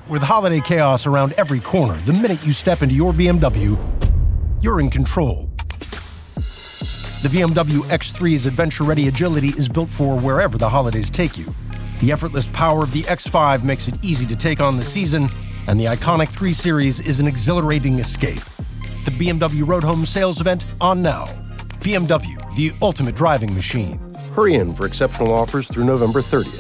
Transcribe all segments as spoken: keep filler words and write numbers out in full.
With holiday chaos around every corner, the minute you step into your B M W, you're in control. The B M W X three's adventure-ready agility is built for wherever the holidays take you. The effortless power of the X five makes it easy to take on the season, and the iconic three Series is an exhilarating escape. The B M W Road Home Sales Event on now. B M W, the ultimate driving machine. Hurry in for exceptional offers through November thirtieth.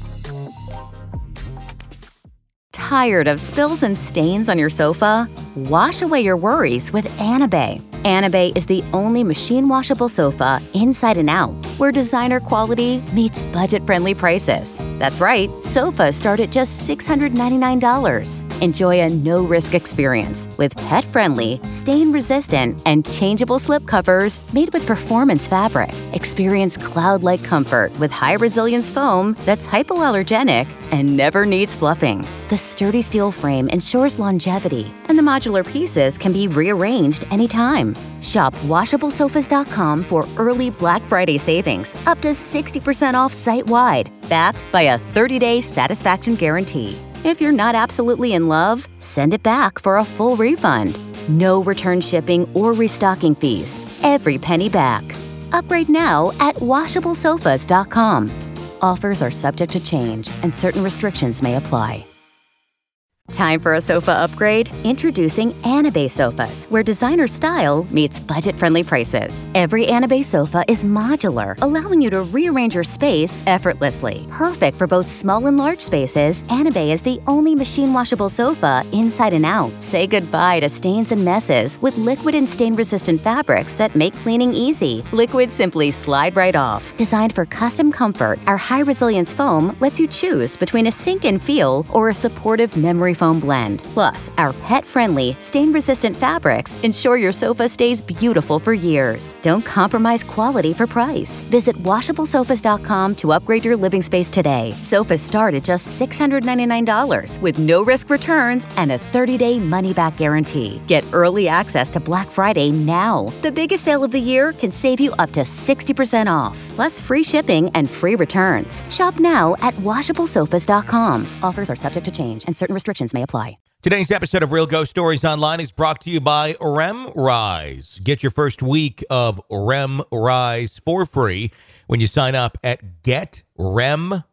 Tired of spills and stains on your sofa? Wash away your worries with Anabei. Anabei is the only machine-washable sofa inside and out, where designer quality meets budget-friendly prices. That's right, sofas start at just six hundred ninety-nine dollars. Enjoy a no-risk experience with pet-friendly, stain-resistant, and changeable slip covers made with performance fabric. Experience cloud-like comfort with high-resilience foam that's hypoallergenic and never needs fluffing. The sturdy steel frame ensures longevity, and the modular pieces can be rearranged anytime. Shop washable sofas dot com for early Black Friday savings, up to sixty percent off site-wide, backed by a thirty-day satisfaction guarantee. If you're not absolutely in love, send it back for a full refund. No return shipping or restocking fees. Every penny back. Upgrade now at washable sofas dot com. Offers are subject to change, and certain restrictions may apply. Time for a sofa upgrade? Introducing Anabei sofas, where designer style meets budget-friendly prices. Every Anabei sofa is modular, allowing you to rearrange your space effortlessly. Perfect for both small and large spaces, Anabei is the only machine-washable sofa inside and out. Say goodbye to stains and messes with liquid and stain-resistant fabrics that make cleaning easy. Liquids simply slide right off. Designed for custom comfort, our high-resilience foam lets you choose between a sink-in feel or a supportive memory foam blend. Plus, our pet-friendly, stain-resistant fabrics ensure your sofa stays beautiful for years. Don't compromise quality for price. Visit washable sofas dot com to upgrade your living space today. Sofas start at just six hundred ninety-nine dollars with no-risk returns and a thirty-day money-back guarantee. Get early access to Black Friday now. The biggest sale of the year can save you up to sixty percent off, plus free shipping and free returns. Shop now at washable sofas dot com. Offers are subject to change, and certain restrictions may apply. Today's episode of Real Ghost Stories Online is brought to you by RemRise. Get your first week of RemRise for free when you sign up at getremrise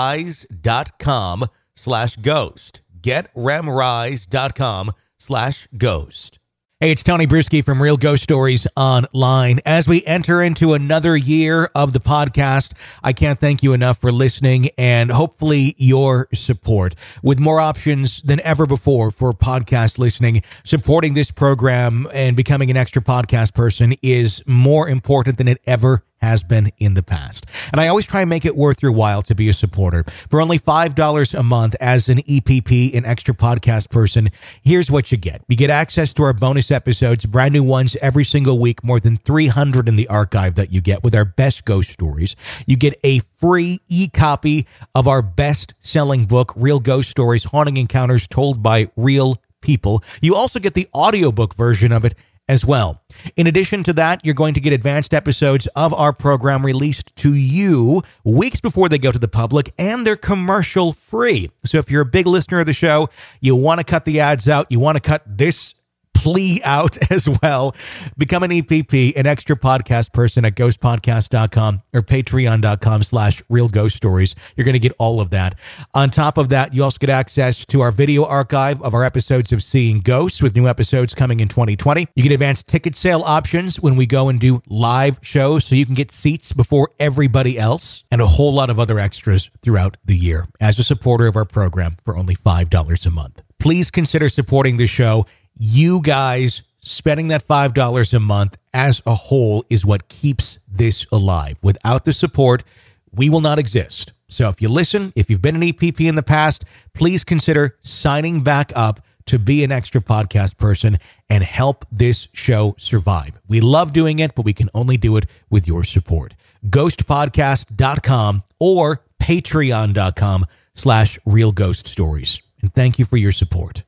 dot com slash ghost. getremrise dot com slash ghost. Hey, it's Tony Bruschi from Real Ghost Stories Online. As we enter into another year of the podcast, I can't thank you enough for listening and hopefully your support. With more options than ever before for podcast listening, supporting this program and becoming an extra podcast person is more important than it ever has been in the past. And I always try and make it worth your while to be a supporter. For only five dollars a month as an E P P, an extra podcast person, here's what you get. You get access to our bonus episodes, brand new ones every single week, more than three hundred in the archive that you get with our best ghost stories. You get a free e-copy of our best-selling book, Real Ghost Stories, Haunting Encounters Told by Real People. You also get the audiobook version of it as well. In addition to that, you're going to get advanced episodes of our program released to you weeks before they go to the public, and they're commercial free. So if you're a big listener of the show, you want to cut the ads out, you want to cut this plea out as well, become an E P P, an extra podcast person at ghost podcast dot com or patreon dot com slash real ghost stories. You're going to get all of that. On top of that, you also get access to our video archive of our episodes of Seeing Ghosts, with new episodes coming in twenty twenty. You get advanced ticket sale options when we go and do live shows, so you can get seats before everybody else, and a whole lot of other extras throughout the year as a supporter of our program for only five dollars a month. Please consider supporting the show. You guys spending that five dollars a month as a whole is what keeps this alive. Without the support, we will not exist. So if you listen, if you've been an E P P in the past, please consider signing back up to be an extra podcast person and help this show survive. We love doing it, but we can only do it with your support. ghost podcast dot com or patreon dot com slash real ghost stories. And thank you for your support.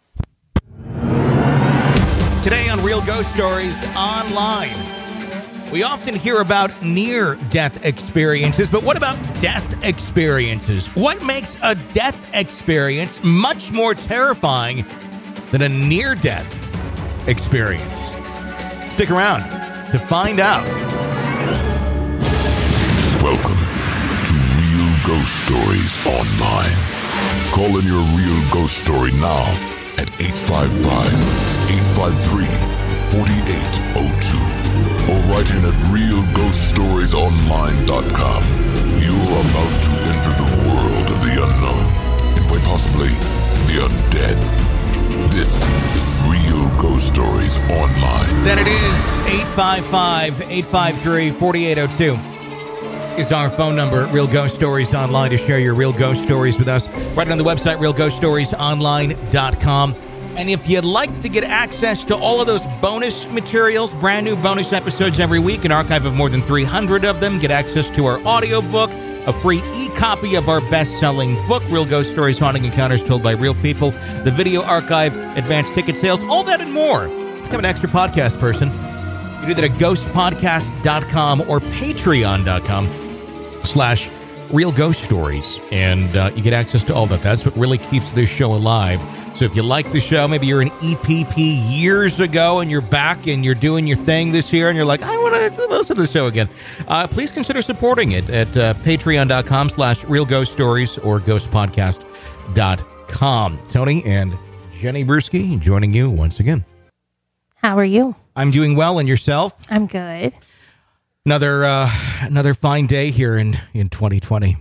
Today on Real Ghost Stories Online, We often hear about near-death experiences, but what about death experiences? What makes a death experience much more terrifying than a near-death experience? Stick around to find out. Welcome to Real Ghost Stories Online. Call in your real ghost story now at eight five five, eight five three, four eight zero two. Or write in at real ghost stories online dot com. You're about to enter the world of the unknown, and quite possibly the undead. This is Real Ghost Stories Online. That it is eight five five, eight five three, four eight zero two is our phone number at Real Ghost Stories Online to share your real ghost stories with us. Right on the website, real ghost stories online dot com. And if you'd like to get access to all of those bonus materials, brand new bonus episodes every week, an archive of more than three hundred of them, get access to our audiobook, a free e-copy of our best-selling book, Real Ghost Stories, Haunting Encounters Told by Real People, the video archive, advanced ticket sales, all that and more. So become an extra podcast person. You do that at ghost podcast dot com or patreon dot com slash Real Ghost Stories. And uh, you get access to all that. That's what really keeps this show alive. So if you like the show, maybe you're an E P P years ago and you're back and you're doing your thing this year and you're like, I want to listen to the show again. Uh, please consider supporting it at uh, patreon dot com slash Real Ghost Stories or ghost podcast dot com. Tony and Jenny Bruschi joining you once again. How are you? I'm doing well, and yourself? I'm good. Another uh, another fine day here in, in twenty twenty.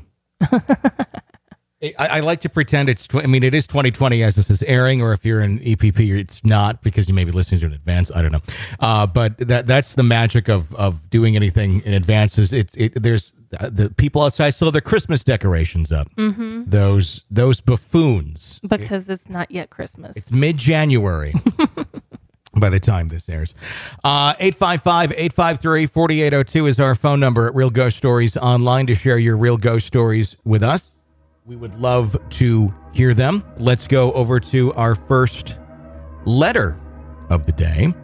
I, I like to pretend it's, tw- I mean, it is twenty twenty as this is airing, or if you're in E P P, it's not because you may be listening to it in advance. I don't know. Uh, but that that's the magic of, of doing anything in advance is it, it, there's uh, the people outside still have their Christmas decorations up. Mm-hmm. Those, those buffoons. Because it, it's not yet Christmas. It's mid-January. By the time this airs. Uh, eight five five, eight five three, four eight zero two is our phone number at Real Ghost Stories Online to share your real ghost stories with us. We would love to hear them. Let's go over to our first letter of the day.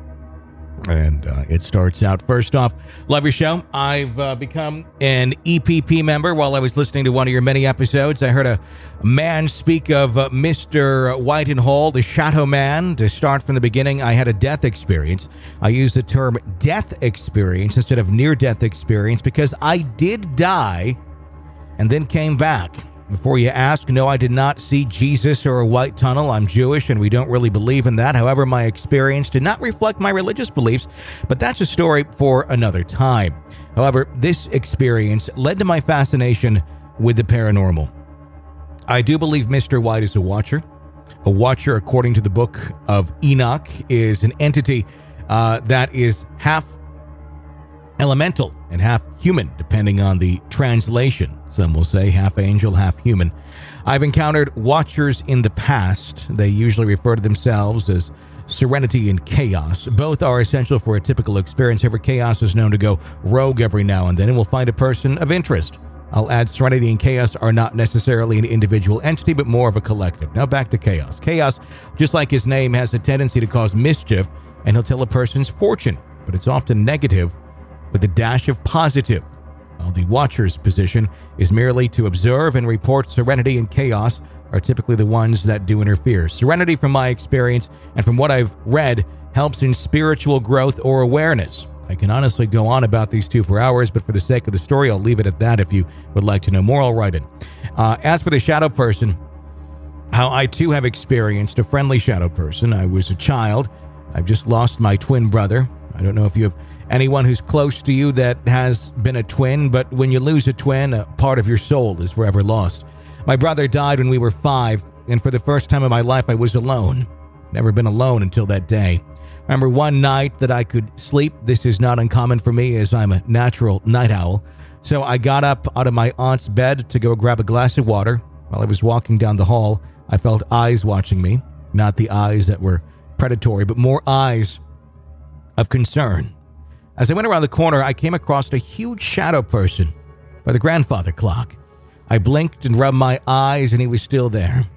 And uh, it starts out, first off, love your show. I've uh, become an E P P member while I was listening to one of your many episodes. I heard a man speak of uh, Mister Whitenhall, the Chateau Man. To start from the beginning, I had a death experience. I use the term death experience instead of near-death experience because I did die and then came back. Before you ask, no, I did not see Jesus or a white tunnel. I'm Jewish and we don't really believe in that. However, my experience did not reflect my religious beliefs, but that's a story for another time. However, this experience led to my fascination with the paranormal. I do believe Mister White is a watcher. A watcher, according to the book of Enoch, is an entity uh, that is half elemental and half human, depending on the translation. Some will say half angel, half human. I've encountered watchers in the past. They usually refer to themselves as serenity and chaos. Both are essential for a typical experience. However, chaos is known to go rogue every now and then and will find a person of interest. I'll add serenity and chaos are not necessarily an individual entity, but more of a collective. Now back to chaos. Chaos, just like his name, has a tendency to cause mischief, and he'll tell a person's fortune, but it's often negative with a dash of positive. While the watcher's position is merely to observe and report, serenity and chaos are typically the ones that do interfere. Serenity, from my experience and from what I've read, helps in spiritual growth or awareness. I can honestly go on about these two for hours, but for the sake of the story, I'll leave it at that. If you would like to know more, I'll write it. Uh, as for the shadow person, how I too have experienced a friendly shadow person. I was a child. I've just lost my twin brother. I don't know if you have anyone who's close to you that has been a twin, but when you lose a twin, a part of your soul is forever lost. My brother died when we were five, and for the first time in my life, I was alone. Never been alone until that day. I remember one night that I could sleep. This is not uncommon for me as I'm a natural night owl. So I got up out of my aunt's bed to go grab a glass of water. While I was walking down the hall, I felt eyes watching me. Not the eyes that were predatory, but more eyes of concern. As I went around the corner, I came across a huge shadow person by the grandfather clock. I blinked and rubbed my eyes, and he was still there.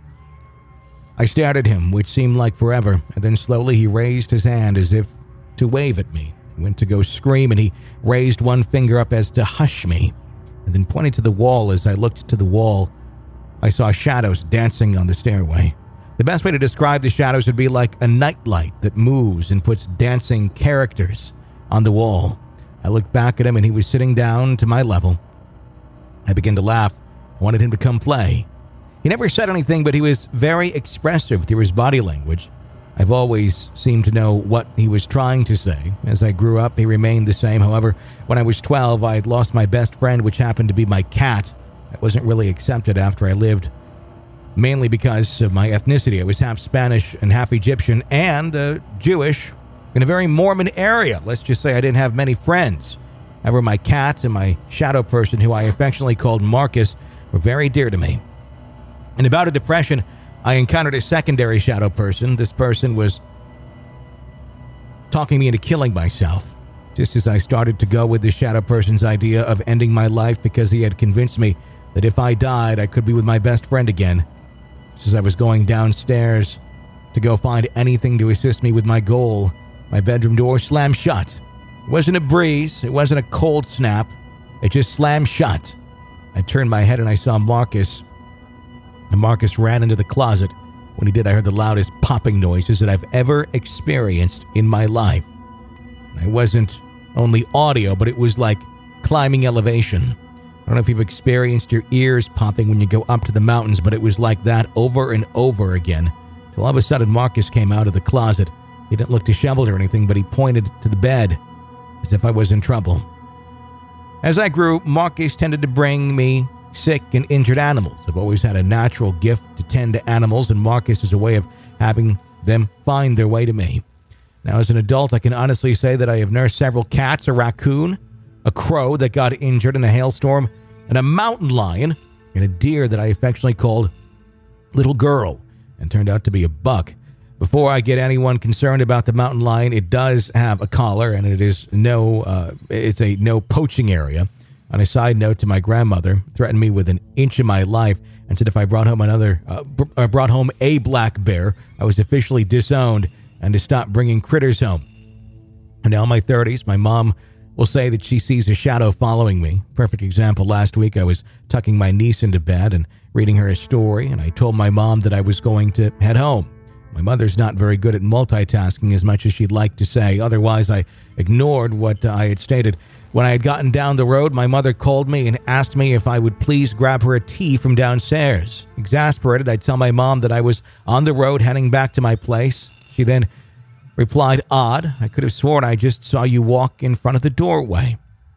I stared at him, which seemed like forever, and then slowly he raised his hand as if to wave at me. I went to go scream, and he raised one finger up as to hush me, and then pointed to the wall. As I looked to the wall, I saw shadows dancing on the stairway. The best way to describe the shadows would be like a nightlight that moves and puts dancing characters on the wall. I looked back at him, and he was sitting down to my level. I began to laugh. I wanted him to come play. He never said anything, but he was very expressive through his body language. I've always seemed to know what he was trying to say. As I grew up, he remained the same. However, when I was twelve, I had lost my best friend, which happened to be my cat. I wasn't really accepted after I lived, mainly because of my ethnicity. I was half Spanish and half Egyptian and uh, Jewish in a very Mormon area. Let's just say I didn't have many friends. However, my cat and my shadow person, who I affectionately called Marcus, were very dear to me. In a bout of depression, I encountered a secondary shadow person. This person was talking me into killing myself. Just as I started to go with the shadow person's idea of ending my life because he had convinced me that if I died, I could be with my best friend again. Just as I was going downstairs to go find anything to assist me with my goal, my bedroom door slammed shut. It wasn't a breeze. It wasn't a cold snap. It just slammed shut. I turned my head and I saw Marcus. And Marcus ran into the closet. When he did, I heard the loudest popping noises that I've ever experienced in my life. And it wasn't only audio, but it was like climbing elevation. I don't know if you've experienced your ears popping when you go up to the mountains, but it was like that over and over again. Till all of a sudden, Marcus came out of the closet. He didn't look disheveled or anything, but he pointed to the bed as if I was in trouble. As I grew, Marcus tended to bring me sick and injured animals. I've always had a natural gift to tend to animals, and Marcus is a way of having them find their way to me. Now, as an adult, I can honestly say that I have nursed several cats, a raccoon, a crow that got injured in a hailstorm, and a mountain lion, and a deer that I affectionately called Little Girl, and turned out to be a buck. Before I get anyone concerned about the mountain lion, it does have a collar, and it is no, uh, it's a no poaching area. On a side note, to my grandmother, threatened me with an inch of my life and said if I brought home another, uh, br- brought home a black bear, I was officially disowned and to stop bringing critters home. And now in my thirties, my mom will say that she sees a shadow following me. Perfect example, last week I was tucking my niece into bed and reading her a story, and I told my mom that I was going to head home. My mother's not very good at multitasking as much as she'd like to say. Otherwise, I ignored what uh, I had stated. When I had gotten down the road, my mother called me and asked me if I would please grab her a tea from downstairs. Exasperated, I tell my mom that I was on the road heading back to my place. She then replied, "Odd, I could have sworn I just saw you walk in front of the doorway."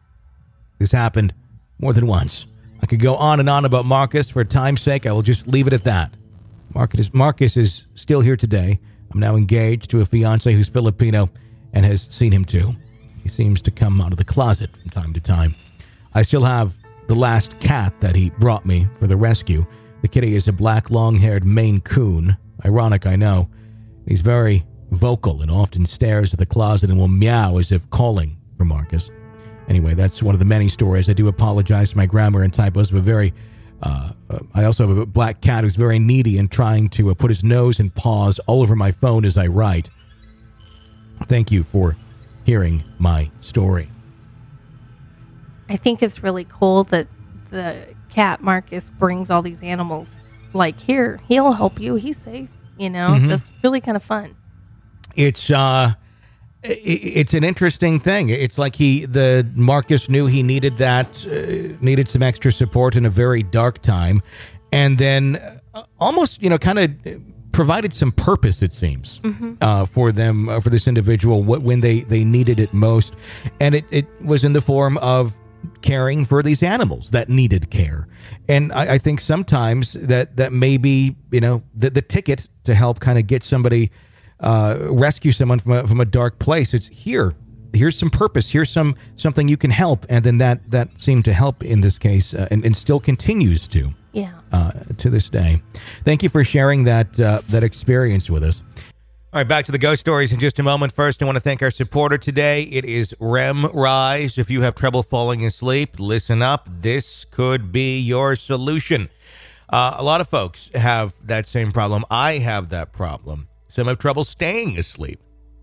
This happened more than once. I could go on and on about Marcus. For time's sake, I will just leave it at that. Marcus, Marcus is still here today. I'm now engaged to a fiance who's Filipino and has seen him too. He seems to come out of the closet from time to time. I still have the last cat that he brought me for the rescue. The kitty is a black, long-haired Maine Coon. Ironic, I know. He's very vocal and often stares at the closet and will meow as if calling for Marcus. Anyway, that's one of the many stories. I do apologize for my grammar and typos, but very... Uh, uh, I also have a black cat who's very needy and trying to uh, put his nose and paws all over my phone as I write. Thank you for hearing my story. I think it's really cool that the cat Marcus brings all these animals. Like, here, he'll help you. He's safe. You know, mm-hmm. That's really kind of fun. It's uh, it's an interesting thing. It's like he, the Marcus knew he needed that, uh, needed some extra support in a very dark time, and then almost, you know, kind of provided some purpose, it seems, mm-hmm. uh, for them, uh, for this individual when they, they needed it most. And it, it was in the form of caring for these animals that needed care. And I, I think sometimes that, that may be, you know, the, the ticket to help kind of get somebody, uh, rescue someone from a, from a dark place. It's here. Here's some purpose. Here's some something you can help. And then that, that seemed to help in this case, uh, and, and still continues to. Yeah. Uh, to this day. Thank you for sharing that uh, that experience with us. All right, back to the ghost stories in just a moment. First, I want to thank our supporter today. It is REMrise. If you have trouble falling asleep, listen up. This could be your solution. Uh, a lot of folks have that same problem. I have that problem. Some have trouble staying asleep.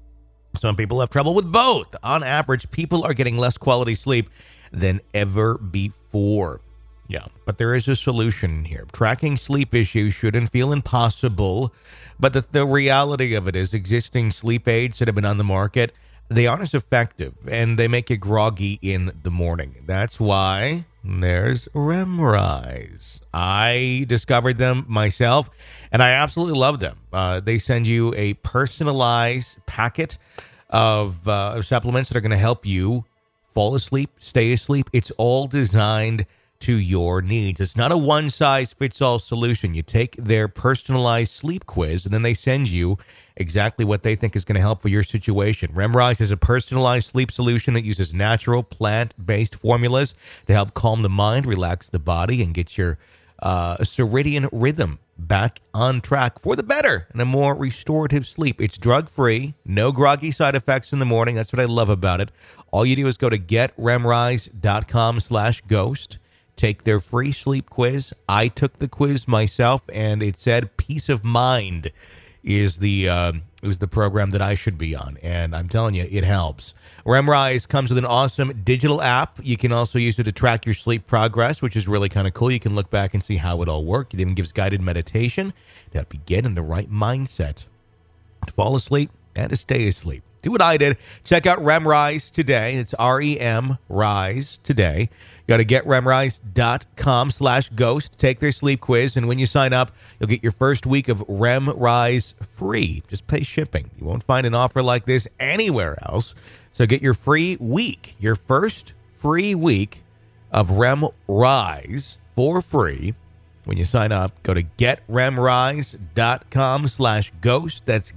Some people have trouble with both. On average, people are getting less quality sleep than ever before. Yeah, but there is a solution here. Tracking sleep issues shouldn't feel impossible, but the, the reality of it is existing sleep aids that have been on the market, they aren't as effective, and they make you groggy in the morning. That's why there's REMrise. I discovered them myself, and I absolutely love them. Uh, they send you a personalized packet of uh, supplements that are going to help you fall asleep, stay asleep. It's all designed to your needs. It's not a one-size-fits-all solution. You take their personalized sleep quiz, and then they send you exactly what they think is going to help for your situation. REMrise is a personalized sleep solution that uses natural, plant-based formulas to help calm the mind, relax the body, and get your uh, circadian rhythm back on track for the better and a more restorative sleep. It's drug-free, no groggy side effects in the morning. That's what I love about it. All you do is go to getremrise.com slash ghost. Take their free sleep quiz. I took the quiz myself, and it said peace of mind is the uh, is the program that I should be on, and I'm telling you, it helps. REMrise comes with an awesome digital app. You can also use it to track your sleep progress, which is really kind of cool. You can look back and see how it all worked. It even gives guided meditation to help you get in the right mindset to fall asleep and to stay asleep. Do what I did. Check out REMrise today. It's R E M Rise today. Go to getremrise.com slash ghost. Take their sleep quiz, and when you sign up, you'll get your first week of REMrise free. Just pay shipping. You won't find an offer like this anywhere else. So get your free week, your first free week of REMrise for free. When you sign up, go to getremrise.com slash ghost. That's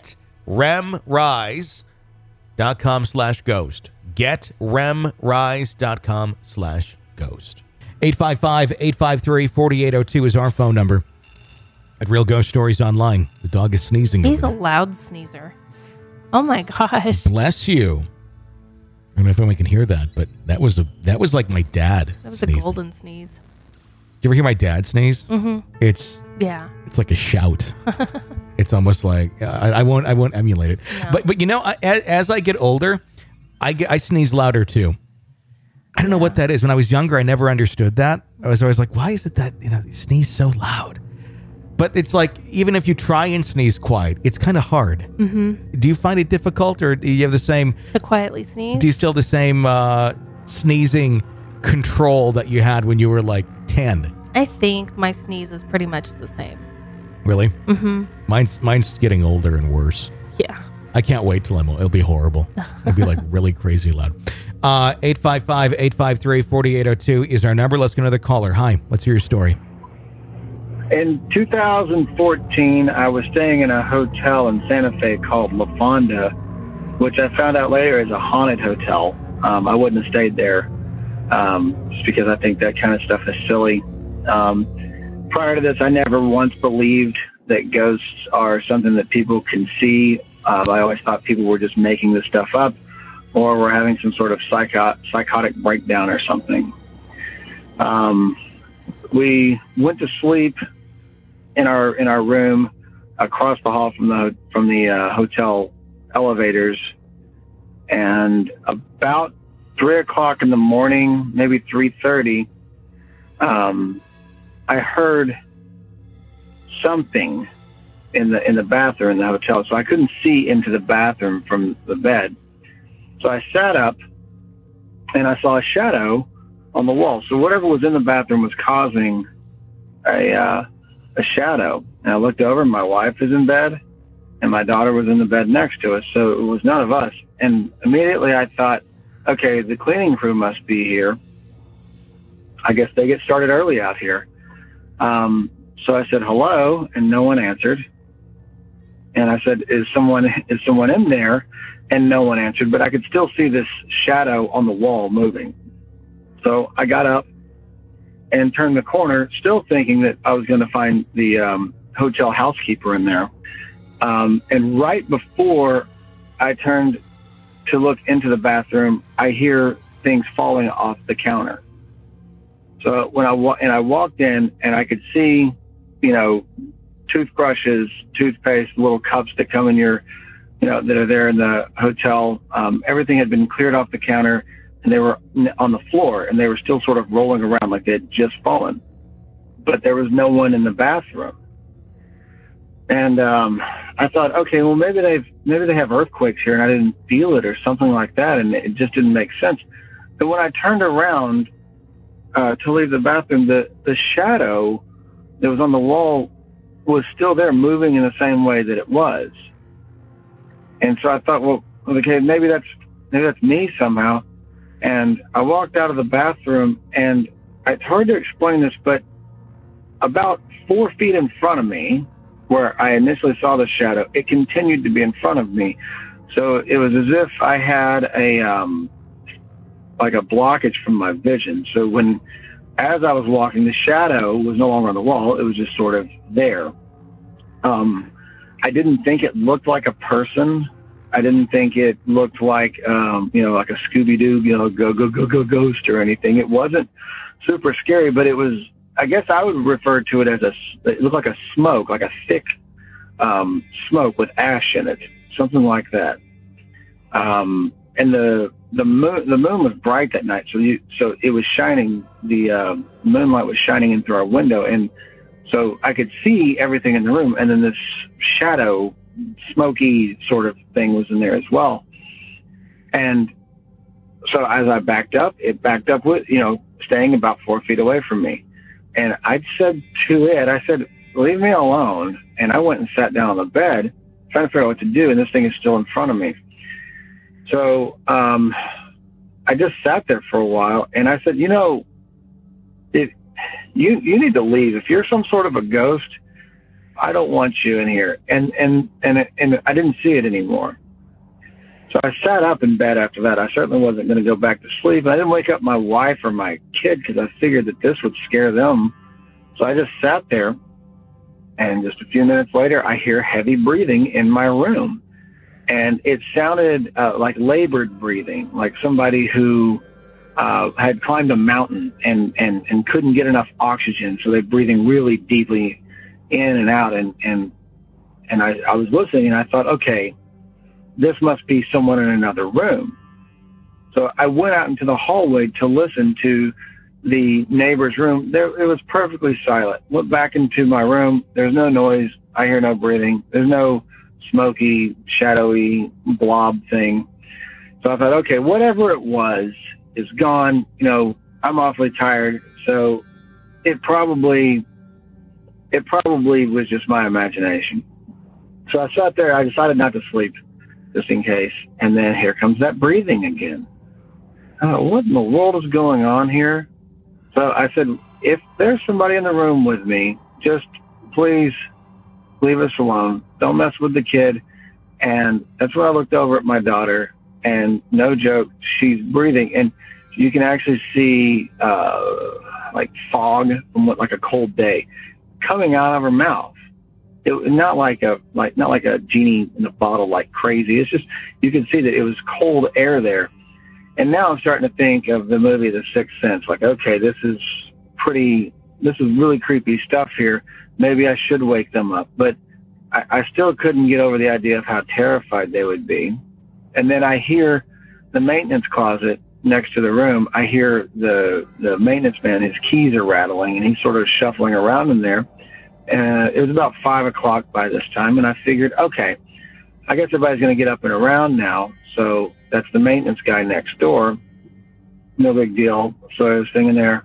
getremrise.com slash ghost. getremrise.com slash ghost. eight five five, eight five three, four eight zero two is our phone number at Real Ghost Stories Online. The dog is sneezing. He's a over there. loud sneezer. Oh my gosh. Bless you. I don't know if anyone can hear that, but that was a that was like my dad. That was sneezing. a golden sneeze. Did you ever hear my dad sneeze? Mm-hmm. It's Yeah. it's like a shout. It's almost like I, I won't I won't emulate it. No. But but you know, I, as, as I get older, I get, I sneeze louder too. I don't know what that is. When I was younger, I never understood that. I was always like, why is it that, you know, you sneeze so loud? But it's like, even if you try and sneeze quiet, it's kind of hard. Mm-hmm. Do you find it difficult, or do you have the same... To quietly sneeze? Do you still have the same uh, sneezing control that you had when you were like ten? I think my sneeze is pretty much the same. Really? Mm-hmm. Mine's, mine's getting older and worse. Yeah. I can't wait till I'm old. It'll be horrible. It'll be like really crazy loud. Uh, eight five five, eight five three, four eight zero two is our number. Let's get another caller. Hi, let's hear your story. In two thousand fourteen, I was staying in a hotel in Santa Fe called La Fonda, which I found out later is a haunted hotel. Um, I wouldn't have stayed there um, just because I think that kind of stuff is silly. Um, prior to this, I never once believed that ghosts are something that people can see. Uh, I always thought people were just making this stuff up, or were having some sort of psycho- psychotic breakdown or something. Um, we went to sleep in our in our room across the hall from the from the uh, hotel elevators, and about three o'clock in the morning, maybe three thirty, um, I heard something in the in the bathroom in the hotel. So I couldn't see into the bathroom from the bed. So I sat up and I saw a shadow on the wall. So whatever was in the bathroom was causing a uh, a shadow. And I looked over, and my wife is in bed, and my daughter was in the bed next to us. So it was none of us. And immediately I thought, okay, the cleaning crew must be here. I guess they get started early out here. Um, so I said hello, and no one answered. And I said, is someone is someone in there? And no one answered, but I could still see this shadow on the wall moving. So I got up and turned the corner, still thinking that I was going to find the um, hotel housekeeper in there. Um, and right before I turned to look into the bathroom, I hear things falling off the counter. So when I wa- and I walked in, and I could see, you know, toothbrushes, toothpaste, little cups that come in your you know, that are there in the hotel. Um, everything had been cleared off the counter, and they were on the floor, and they were still sort of rolling around like they had just fallen. But there was no one in the bathroom. And um, I thought, okay, well, maybe they've maybe they have earthquakes here, and I didn't feel it or something like that, and it just didn't make sense. But when I turned around uh, to leave the bathroom, the, the shadow that was on the wall was still there, moving in the same way that it was. And so I thought, well, okay, maybe that's maybe that's me somehow. And I walked out of the bathroom, and it's hard to explain this, but about four feet in front of me, where I initially saw the shadow, it continued to be in front of me. So it was as if I had a um, like a blockage from my vision. So when, as I was walking, the shadow was no longer on the wall. It was just sort of there. Um, I didn't think it looked like a person. I didn't think it looked like, um, you know, like a Scooby-Doo, you know, go, go, go, go, ghost or anything. It wasn't super scary, but it was, I guess I would refer to it as a, it looked like a smoke, like a thick um, smoke with ash in it, something like that. Um, and the the moon the moon was bright that night, so you so it was shining. The uh, moonlight was shining in through our window, and so I could see everything in the room. And then this shadow, smoky sort of thing was in there as well. And so as I backed up, it backed up with, you know, staying about four feet away from me. And I said to it, I said, leave me alone. And I went and sat down on the bed, trying to figure out what to do. And this thing is still in front of me. So um, I just sat there for a while. And I said, you know, if you, you need to leave. If you're some sort of a ghost, I don't want you in here. And, and, and, and I didn't see it anymore. So I sat up in bed after that. I certainly wasn't going to go back to sleep. I didn't wake up my wife or my kid because I figured that this would scare them. So I just sat there, and just a few minutes later, I hear heavy breathing in my room. And it sounded uh, like labored breathing, like somebody who uh, had climbed a mountain and, and, and couldn't get enough oxygen. So they're breathing really deeply in and out. And, and, and I, I was listening, and I thought, okay, this must be someone in another room. So I went out into the hallway to listen to the neighbor's room. There, it was perfectly silent. Went back into my room. There's no noise. I hear no breathing. There's no smoky, shadowy blob thing. So I thought, okay, whatever it was is gone. You know, I'm awfully tired. So it probably, it probably was just my imagination. So I sat there. I decided not to sleep, just in case. And then here comes that breathing again. Oh, what in the world is going on here? So I said, if there's somebody in the room with me, just please leave us alone. Don't mess with the kid. And that's when I looked over at my daughter, and no joke, she's breathing. And you can actually see uh, like fog from what, like a cold day coming out of her mouth. It was not like a like not like a genie in a bottle, like crazy. It's just, you can see that it was cold air there. And now I'm starting to think of the movie The Sixth Sense. Like, okay, this is pretty, this is really creepy stuff here. Maybe I should wake them up. But I, I still couldn't get over the idea of how terrified they would be. And then I hear the maintenance closet next to the room. I hear the the maintenance man, his keys are rattling, and he's sort of shuffling around in there. Uh, it was about five o'clock by this time, and I figured, okay, I guess everybody's going to get up and around now. So that's the maintenance guy next door. No big deal. So I was sitting there,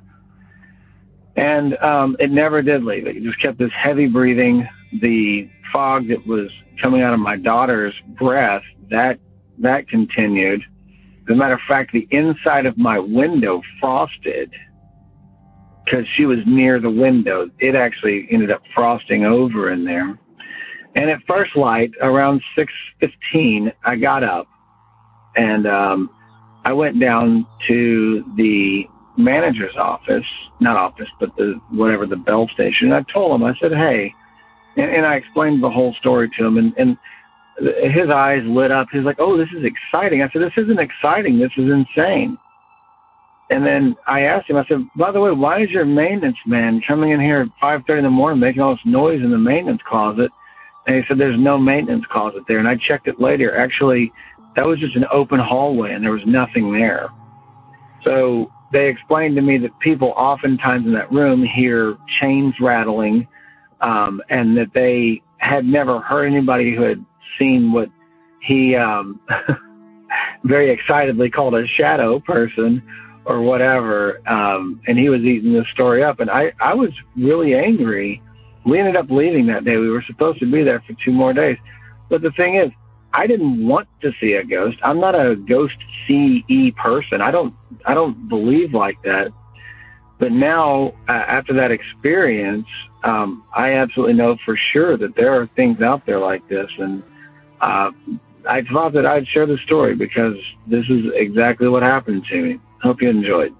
and um, it never did leave. It just kept this heavy breathing. The fog that was coming out of my daughter's breath, that that continued. As a matter of fact, the inside of my window frosted, because she was near the window. It actually ended up frosting over in there. And at first light, around six fifteen, I got up, and um, I went down to the manager's office, not office, but the whatever, the bell station. And I told him, I said, hey, and, and I explained the whole story to him, and, and his eyes lit up. He's like, oh, this is exciting. I said, this isn't exciting. This is insane. And then I asked him, I said, by the way, why is your maintenance man coming in here at five thirty in the morning making all this noise in the maintenance closet? And he said, there's no maintenance closet there. And I checked it later. Actually, that was just an open hallway and there was nothing there. So they explained to me that people oftentimes in that room hear chains rattling, um, and that they had never heard anybody who had seen what he um, very excitedly called a shadow person or whatever. Um, and he was eating this story up. And I, I was really angry. We ended up leaving that day. We were supposed to be there for two more days. But the thing is, I didn't want to see a ghost. I'm not a ghost C E person. I don't, I don't believe like that. But now, uh, after that experience, um, I absolutely know for sure that there are things out there like this. And uh, I thought that I'd share the story because this is exactly what happened to me. Hope you enjoyed.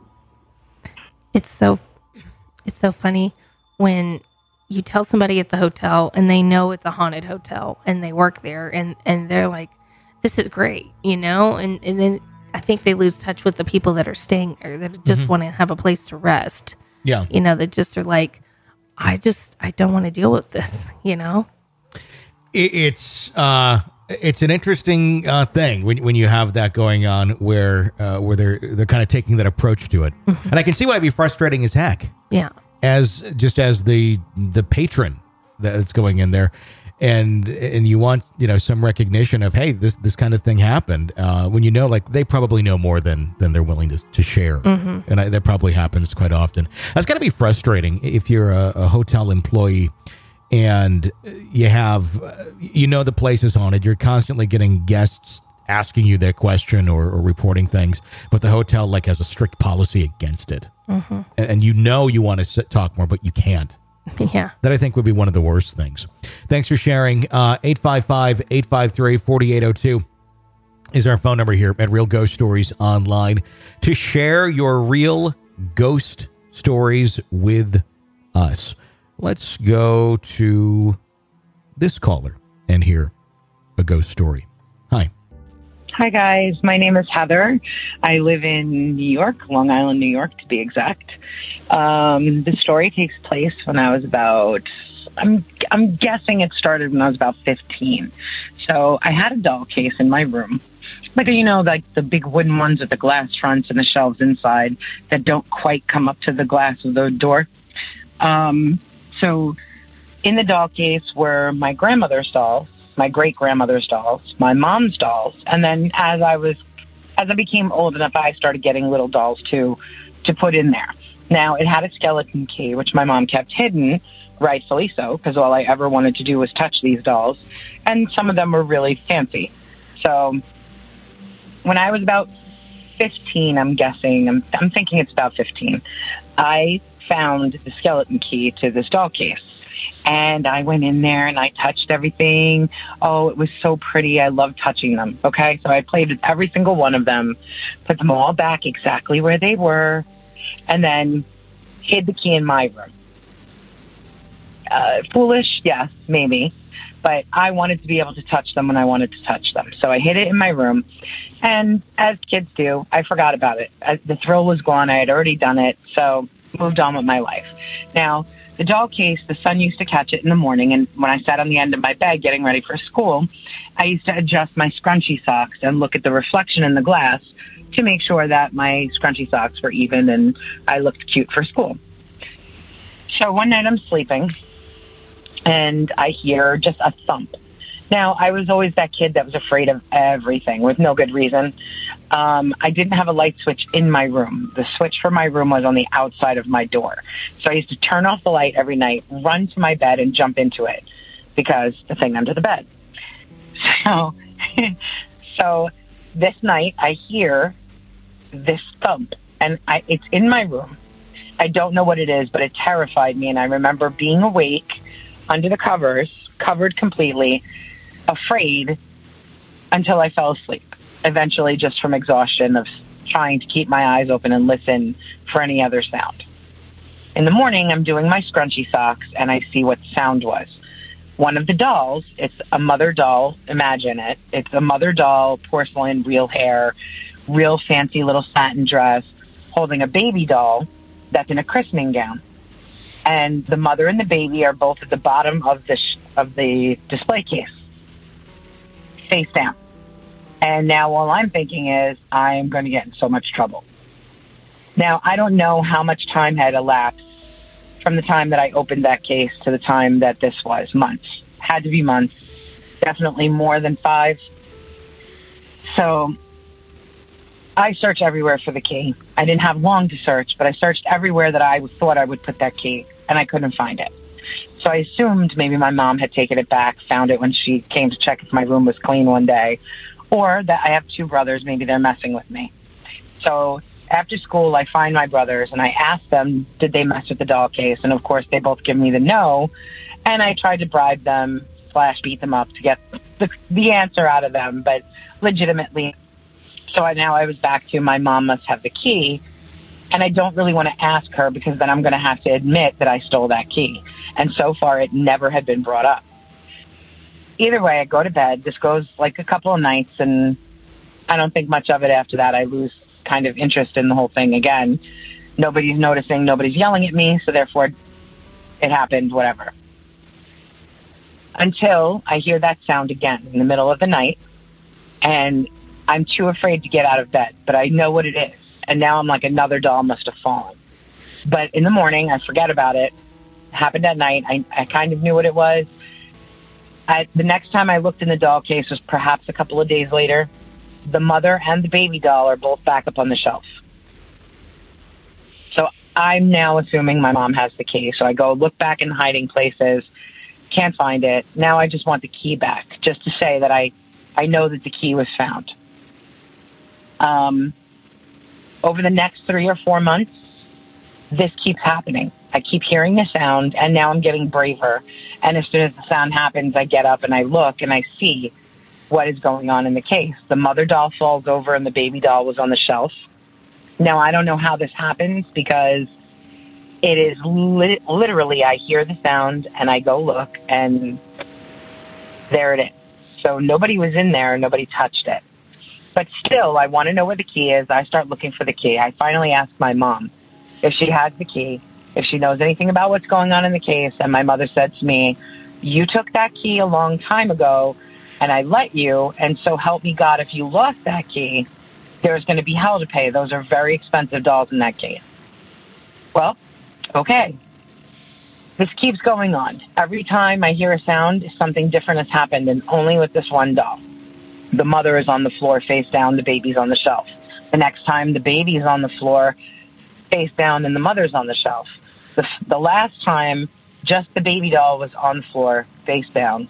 It's so, it's so funny when you tell somebody at the hotel and they know it's a haunted hotel and they work there and, and they're like, this is great, you know? And, and then I think they lose touch with the people that are staying there that just mm-hmm. want to have a place to rest. Yeah. You know, that just are like, I just, I don't want to deal with this, you know? It, it's, uh, it's an interesting uh, thing when when you have that going on where uh, where they're they're kind of taking that approach to it. Mm-hmm. And I can see why it'd be frustrating as heck. Yeah. As just as the the patron that's going in there, and and you want you know some recognition of, hey, this this kind of thing happened, uh, when you know like they probably know more than than they're willing to to share, mm-hmm. and I, that probably happens quite often. That's got to be frustrating if you're a, a hotel employee and you have you know the place is haunted. You're constantly getting guests asking you their question or, or reporting things, but the hotel like has a strict policy against it. Mm-hmm. And, and you know you want to sit, talk more, but you can't. Yeah. That I think would be one of the worst things. Thanks for sharing. Uh, eight five five, eight five three, four eight zero two is our phone number here at Real Ghost Stories Online to share your real ghost stories with us. Let's go to this caller and hear a ghost story. Hi. Hi, guys. My name is Heather. I live in New York, Long Island, New York, to be exact. Um, the story takes place when I was about, I'm I'm guessing it started when I was about fifteen. So I had a doll case in my room. Like, you know, like the big wooden ones with the glass fronts and the shelves inside that don't quite come up to the glass of the door. Um, so in the doll case were my grandmother's dolls, my great-grandmother's dolls, my mom's dolls, and then as I was, as I became old enough, I started getting little dolls too, to put in there. Now, it had a skeleton key, which my mom kept hidden, rightfully so, because all I ever wanted to do was touch these dolls, and some of them were really fancy. So, when I was about fifteen, I'm guessing, I'm, I'm thinking it's about fifteen, I found the skeleton key to this doll case. And I went in there and I touched everything. Oh, it was so pretty. I loved touching them. Okay, so I played with every single one of them, put them all back exactly where they were, and then hid the key in my room. Uh, foolish, yes, maybe. But I wanted to be able to touch them when I wanted to touch them. So I hid it in my room. And as kids do, I forgot about it. I, the thrill was gone. I had already done it. So moved on with my life. Now, the doll case, the sun used to catch it in the morning, and when I sat on the end of my bed getting ready for school, I used to adjust my scrunchy socks and look at the reflection in the glass to make sure that my scrunchy socks were even and I looked cute for school. So one night I'm sleeping, and I hear just a thump. Now, I was always that kid that was afraid of everything with no good reason. Um, I didn't have a light switch in my room. The switch for my room was on the outside of my door. So I used to turn off the light every night, run to my bed, and jump into it because the thing under the bed. So, so this night I hear this thump, and I, it's in my room. I don't know what it is, but it terrified me, and I remember being awake under the covers, covered completely, afraid until I fell asleep, eventually just from exhaustion of trying to keep my eyes open and listen for any other sound. In the morning, I'm doing my scrunchy socks, and I see what the sound was. One of the dolls, it's a mother doll, imagine it. It's a mother doll, porcelain, real hair, real fancy little satin dress, holding a baby doll that's in a christening gown. and the mother and the baby are both at the bottom of the sh- of the display case, face down. And now all I'm thinking is I'm going to get in so much trouble. Now, I don't know how much time had elapsed from the time that I opened that case to the time that this was. Months. Had to be months. Definitely more than five. So I searched everywhere for the key. I didn't have long to search, but I searched everywhere that I thought I would put that key, and I couldn't find it. So I assumed maybe my mom had taken it back, found it when she came to check if my room was clean one day, or that I have two brothers, maybe they're messing with me. So after school, I find my brothers, and I ask them, did they mess with the doll case? And, of course, they both give me the no, and I tried to bribe them slash beat them up to get the, the answer out of them, but legitimately. So I, now I was back to my mom must have the key, and I don't really want to ask her because then I'm going to have to admit that I stole that key. And so far, it never had been brought up. Either way, I go to bed. This goes like a couple of nights, and I don't think much of it after that. I lose kind of interest in the whole thing again. Nobody's noticing. Nobody's yelling at me, so therefore it happened, whatever. Until I hear that sound again in the middle of the night, and I'm too afraid to get out of bed, but I know what it is. And now I'm like, another doll must have fallen. But in the morning, I forget about it. It happened at night. I, I kind of knew what it was. I, the next time I looked in the doll case was perhaps a couple of days later. The mother and the baby doll are both back up on the shelf. So I'm now assuming my mom has the key. So I go look back in hiding places. Can't find it. Now I just want the key back, just to say that I, I know that the key was found. Um, over the next three or four months, this keeps happening. I keep hearing the sound, and now I'm getting braver. And as soon as the sound happens, I get up and I look and I see what is going on in the case. The mother doll falls over and the baby doll was on the shelf. Now, I don't know how this happens because it is li- literally, I hear the sound and I go look and there it is. So nobody was in there, nobody touched it. But still, I want to know where the key is. I start looking for the key. I finally ask my mom if she has the key, if she knows anything about what's going on in the case. And my mother said to me, you took that key a long time ago, and I let you, and so help me God, if you lost that key, there's going to be hell to pay. Those are very expensive dolls in that case. Well, okay. This keeps going on. Every time I hear a sound, something different has happened, and only with this one doll. The mother is on the floor, face down, the baby's on the shelf. The next time, the baby's on the floor, face down, and the mother's on the shelf. The, the last time, just the baby doll was on the floor, face down.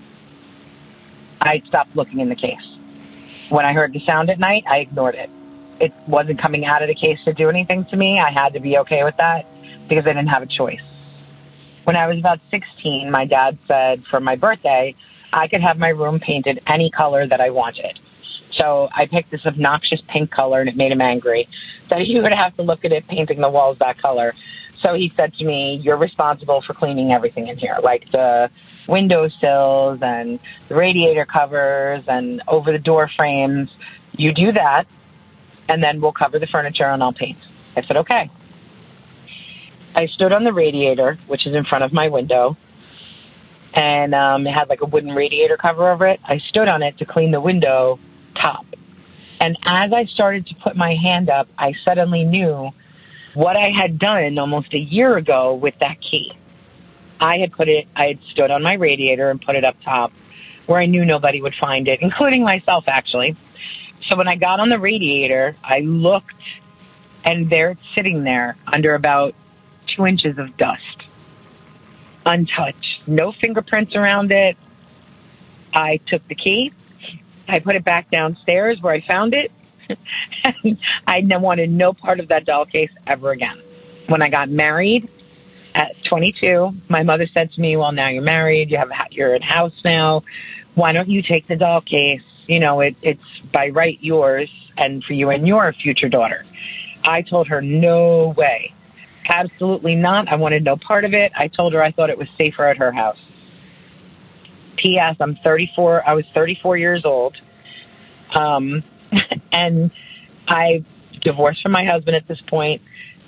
I stopped looking in the case. When I heard the sound at night, I ignored it. It wasn't coming out of the case to do anything to me. I had to be okay with that because I didn't have a choice. When I was about sixteen, my dad said for my birthday, I could have my room painted any color that I wanted. So I picked this obnoxious pink color, and it made him angry. So he would have to look at it painting the walls that color. So he said to me, you're responsible for cleaning everything in here, like the windowsills and the radiator covers and over the door frames. You do that, and then we'll cover the furniture and I'll paint. I said, okay. I stood on the radiator, which is in front of my window, and um, it had like a wooden radiator cover over it. I stood on it to clean the window top. And as I started to put my hand up, I suddenly knew what I had done almost a year ago with that key. I had put it, I had stood on my radiator and put it up top where I knew nobody would find it, including myself, actually. So when I got on the radiator, I looked, and there it's sitting there under about two inches of dust. Untouched. No fingerprints around it. I took the key. I put it back downstairs where I found it. I wanted no part of that doll case ever again. When I got married at twenty-two, my mother said to me, well, now you're married. You have a, you're in a house now. Why don't you take the doll case? You know, it, it's by right yours and for you and your future daughter. I told her, no way. Absolutely not. I wanted no part of it. I told her I thought it was safer at her house. P S I'm thirty-four. I was thirty-four years old. Um, and I divorced from my husband at this point.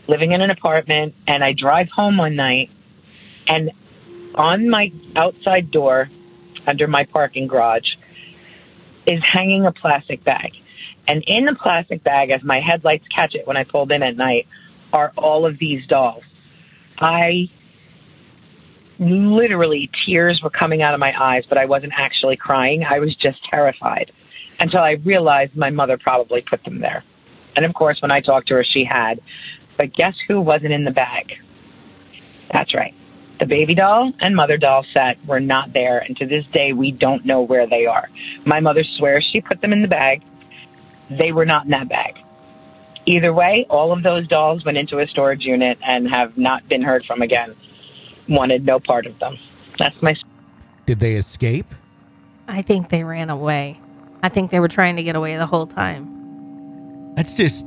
living in an apartment, and I drive home one night, and on my outside door, under my parking garage, is hanging a plastic bag. And in the plastic bag, as my headlights catch it when I pulled in at night, are all of these dolls. I literally, tears were coming out of my eyes, but I wasn't actually crying. I was just terrified until I realized my mother probably put them there. And of course, when I talked to her, she had. But guess who wasn't in the bag? That's right. The baby doll and mother doll set were not there. And to this day, we don't know where they are. My mother swears she put them in the bag. They were not in that bag. Either way, all of those dolls went into a storage unit and have not been heard from again. Wanted no part of them. That's my... Did they escape? I think they ran away. I think they were trying to get away the whole time. That's just...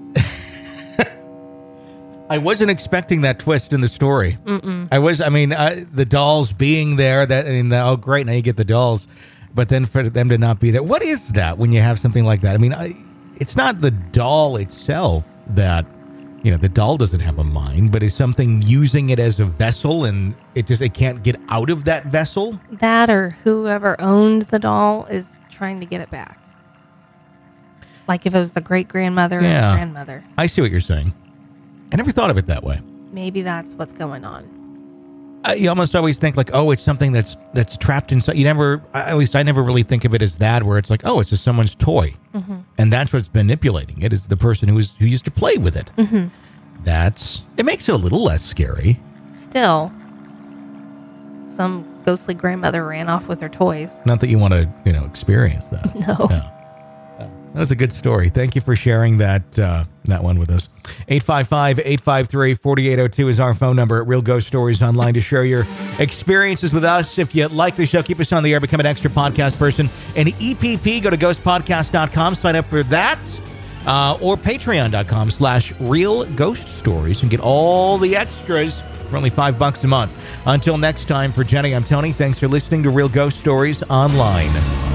I wasn't expecting that twist in the story. Mm-mm. I was, I mean, I, the dolls being there, that, I mean, the, oh, great, now you get the dolls. But then for them to not be there. What is that when you have something like that? I mean, I, it's not the doll itself that, you know, the doll doesn't have a mind, but is something using it as a vessel and it just, it can't get out of that vessel? That or whoever owned the doll is trying to get it back. Like if it was the great-grandmother or Yeah. the grandmother. I see what you're saying. I never thought of it that way. Maybe that's what's going on. Uh, you almost always think like, oh, it's something that's that's trapped inside. You never, at least I never really think of it as that, where it's like, oh, it's just someone's toy, Mm-hmm. and that's what's manipulating it is the person who was who used to play with it. Mm-hmm. That's it makes it a little less scary. Still, some ghostly grandmother ran off with her toys. Not that you want to, you know, experience that. No. Yeah. That was a good story. Thank you for sharing that uh, that one with us. eight five five, eight five three, four eight zero two is our phone number at Real Ghost Stories Online to share your experiences with us. If you like the show, keep us on the air, become an extra podcast person. And E P P, go to ghost podcast dot com, sign up for that. Uh, or patreon dot com slash Real Ghost Stories and get all the extras for only five bucks a month. Until next time, for Jenny, I'm Tony. Thanks for listening to Real Ghost Stories Online.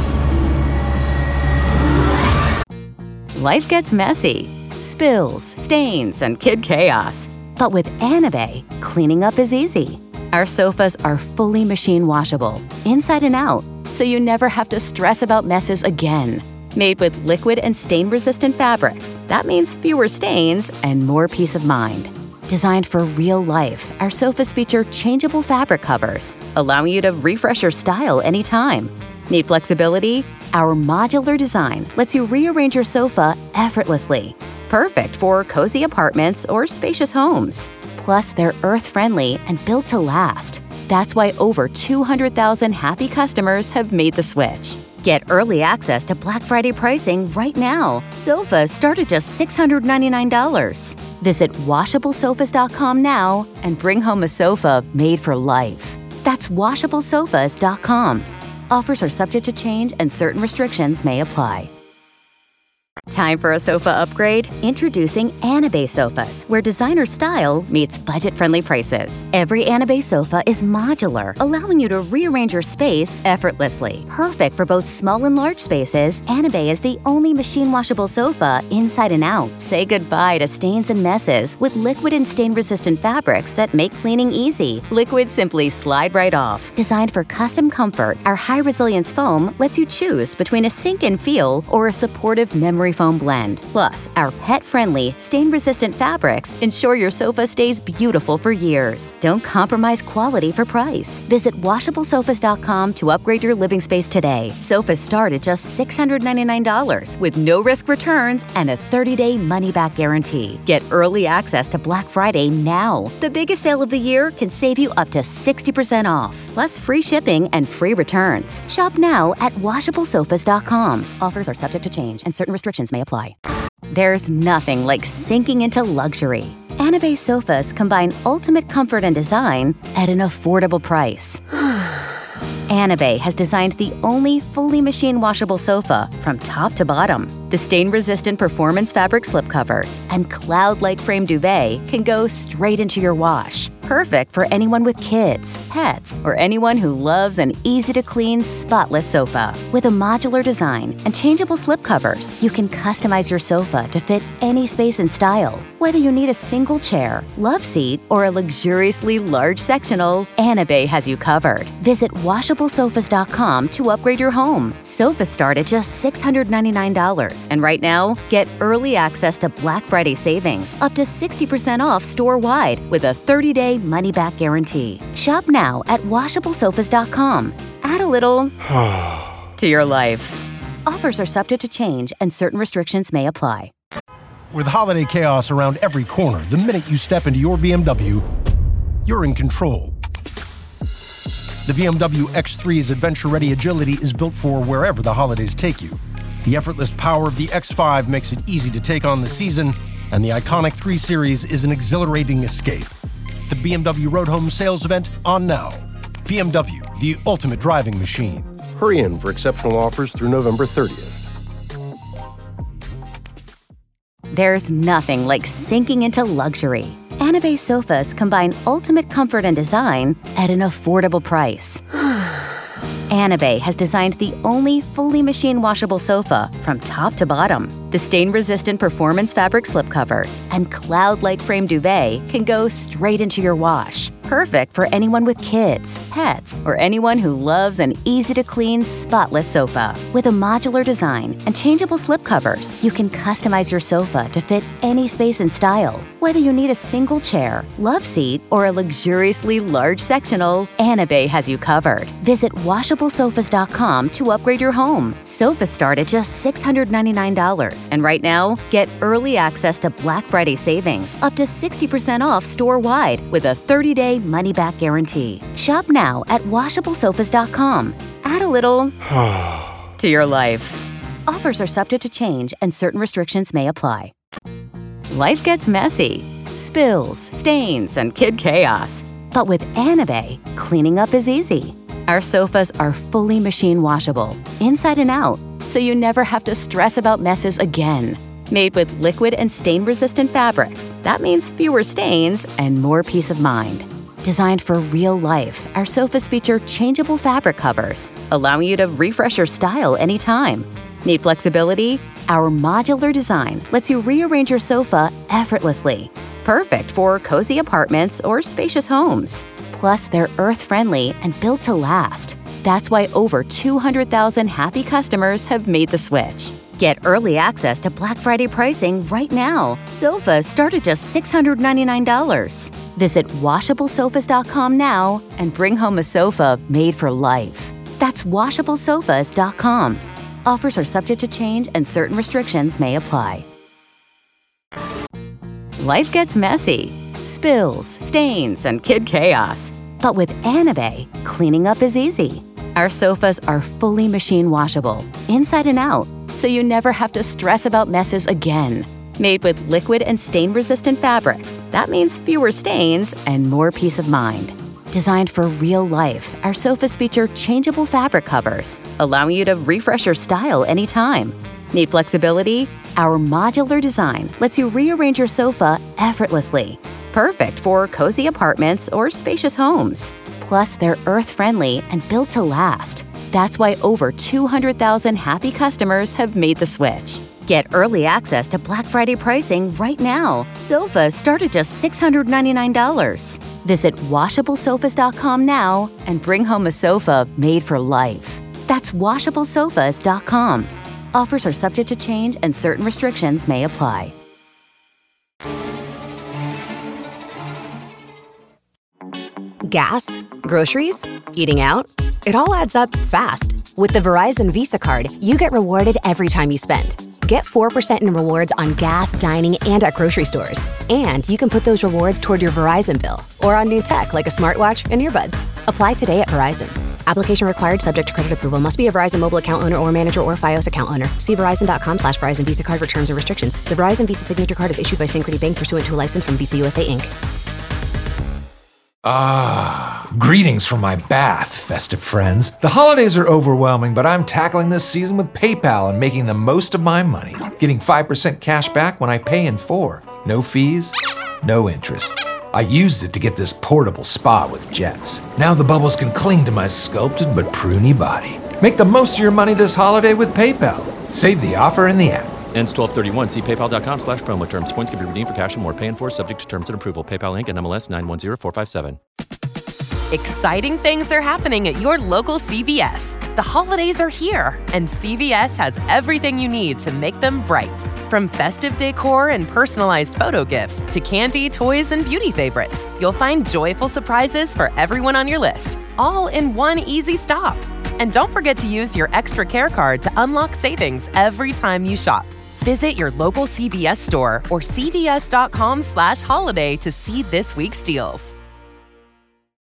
Life gets messy. Spills, stains, and kid chaos. But with Anabe, cleaning up is easy. Our sofas are fully machine washable, inside and out, so you never have to stress about messes again. Made with liquid and stain-resistant fabrics, that means fewer stains and more peace of mind. Designed for real life, our sofas feature changeable fabric covers, allowing you to refresh your style anytime. Need flexibility? Our modular design lets you rearrange your sofa effortlessly. Perfect for cozy apartments or spacious homes. Plus, they're earth-friendly and built to last. That's why over two hundred thousand happy customers have made the switch. Get early access to Black Friday pricing right now. Sofas start at just six hundred ninety-nine dollars. Visit washable sofas dot com now and bring home a sofa made for life. That's washable sofas dot com. Offers are subject to change and certain restrictions may apply. Time for a sofa upgrade? Introducing Anabe Sofas, where designer style meets budget-friendly prices. Every Anabe sofa is modular, allowing you to rearrange your space effortlessly. Perfect for both small and large spaces, Anabe is the only machine-washable sofa inside and out. Say goodbye to stains and messes with liquid and stain-resistant fabrics that make cleaning easy. Liquids simply slide right off. Designed for custom comfort, our high-resilience foam lets you choose between a sink-in feel or a supportive memory foam blend. Plus, our pet-friendly, stain-resistant fabrics ensure your sofa stays beautiful for years. Don't compromise quality for price. Visit washable sofas dot com to upgrade your living space today. Sofas start at just six hundred ninety-nine dollars with no-risk returns and a thirty-day money-back guarantee. Get early access to Black Friday now. The biggest sale of the year can save you up to sixty percent off, plus free shipping and free returns. Shop now at washable sofas dot com. Offers are subject to change and certain restrictions may apply. There's nothing like sinking into luxury. Anabe sofas combine ultimate comfort and design at an affordable price. Anabe has designed the only fully machine washable sofa from top to bottom. The stain-resistant performance fabric slipcovers and cloud-like frame duvet can go straight into your wash. Perfect for anyone with kids, pets, or anyone who loves an easy-to-clean, spotless sofa. With a modular design and changeable slipcovers, you can customize your sofa to fit any space and style. Whether you need a single chair, love seat, or a luxuriously large sectional, Anabay has you covered. Visit washable sofas dot com to upgrade your home. Sofas start at just six hundred ninety-nine dollars. And right now, get early access to Black Friday savings, up to sixty percent off store-wide with a thirty-day money-back guarantee. Shop now at washable sofas dot com. Add a little to your life. Offers are subject to change and certain restrictions may apply. With holiday chaos around every corner, the minute you step into your B M W, you're in control. The B M W X three's adventure-ready agility is built for wherever the holidays take you. The effortless power of the X five makes it easy to take on the season, and the iconic three series is an exhilarating escape. The B M W Road Home sales event on now. B M W, the ultimate driving machine. Hurry in for exceptional offers through November thirtieth. There's nothing like sinking into luxury. Anabay sofas combine ultimate comfort and design at an affordable price. Anabay has designed the only fully machine washable sofa from top to bottom. The stain-resistant performance fabric slipcovers and cloud-like frame duvet can go straight into your wash. Perfect for anyone with kids, pets, or anyone who loves an easy-to-clean, spotless sofa. With a modular design and changeable slipcovers, you can customize your sofa to fit any space and style. Whether you need a single chair, love seat, or a luxuriously large sectional, Anabay has you covered. Visit washable sofas dot com to upgrade your home. Sofas start at just six hundred ninety-nine dollars. And right now, get early access to Black Friday savings, up to sixty percent off store-wide with a thirty-day money-back guarantee. Shop now at washable sofas dot com. Add a little to your life. Offers are subject to change and certain restrictions may apply. Life gets messy. Spills, stains, and kid chaos. But with Anabay, cleaning up is easy. Our sofas are fully machine washable, inside and out, so you never have to stress about messes again. Made with liquid and stain-resistant fabrics, that means fewer stains and more peace of mind. Designed for real life, our sofas feature changeable fabric covers, allowing you to refresh your style anytime. Need flexibility? Our modular design lets you rearrange your sofa effortlessly. Perfect for cozy apartments or spacious homes. Plus, they're earth-friendly and built to last. That's why over two hundred thousand happy customers have made the switch. Get early access to Black Friday pricing right now. Sofas start at just six hundred ninety-nine dollars. Visit washable sofas dot com now and bring home a sofa made for life. That's washable sofas dot com. Offers are subject to change and certain restrictions may apply. Life gets messy. Spills, stains, and kid chaos. But with Anabay, cleaning up is easy. Our sofas are fully machine washable, inside and out, so you never have to stress about messes again. Made with liquid and stain-resistant fabrics, that means fewer stains and more peace of mind. Designed for real life, our sofas feature changeable fabric covers, allowing you to refresh your style anytime. Need flexibility? Our modular design lets you rearrange your sofa effortlessly. Perfect for cozy apartments or spacious homes. Plus, they're earth-friendly and built to last. That's why over two hundred thousand happy customers have made the switch. Get early access to Black Friday pricing right now. Sofas start at just six hundred ninety-nine dollars. Visit washable sofas dot com now and bring home a sofa made for life. That's washable sofas dot com. Offers are subject to change and certain restrictions may apply. Gas, groceries, eating out. It all adds up fast. With the Verizon Visa Card, you get rewarded every time you spend. Get four percent in rewards on gas, dining, and at grocery stores. And you can put those rewards toward your Verizon bill or on new tech like a smartwatch and earbuds. Apply today at Verizon. Application required, subject to credit approval. Must be a Verizon mobile account owner or manager or Fios account owner. See verizon.com slash Verizon Visa Card for terms and restrictions. The Verizon Visa Signature Card is issued by Synchrony Bank pursuant to a license from Visa U S A, Incorporated. Ah, greetings from my bath, festive friends. The holidays are overwhelming, but I'm tackling this season with PayPal and making the most of my money. Getting five percent cash back when I pay in four. No fees, no interest. I used it to get this portable spa with jets. Now the bubbles can cling to my sculpted but pruny body. Make the most of your money this holiday with PayPal. Save the offer in the app. Ends twelve thirty-one. See paypal.com slash promo terms. Points can be redeemed for cash and more. Pay in full subject to terms and approval. PayPal Incorporated and M L S nine one zero four five seven. Exciting things are happening at your local C V S. The holidays are here, and C V S has everything you need to make them bright. From festive decor and personalized photo gifts to candy, toys, and beauty favorites, you'll find joyful surprises for everyone on your list, all in one easy stop. And don't forget to use your extra care card to unlock savings every time you shop. Visit your local C V S store or C V S dot com slash holiday to see this week's deals.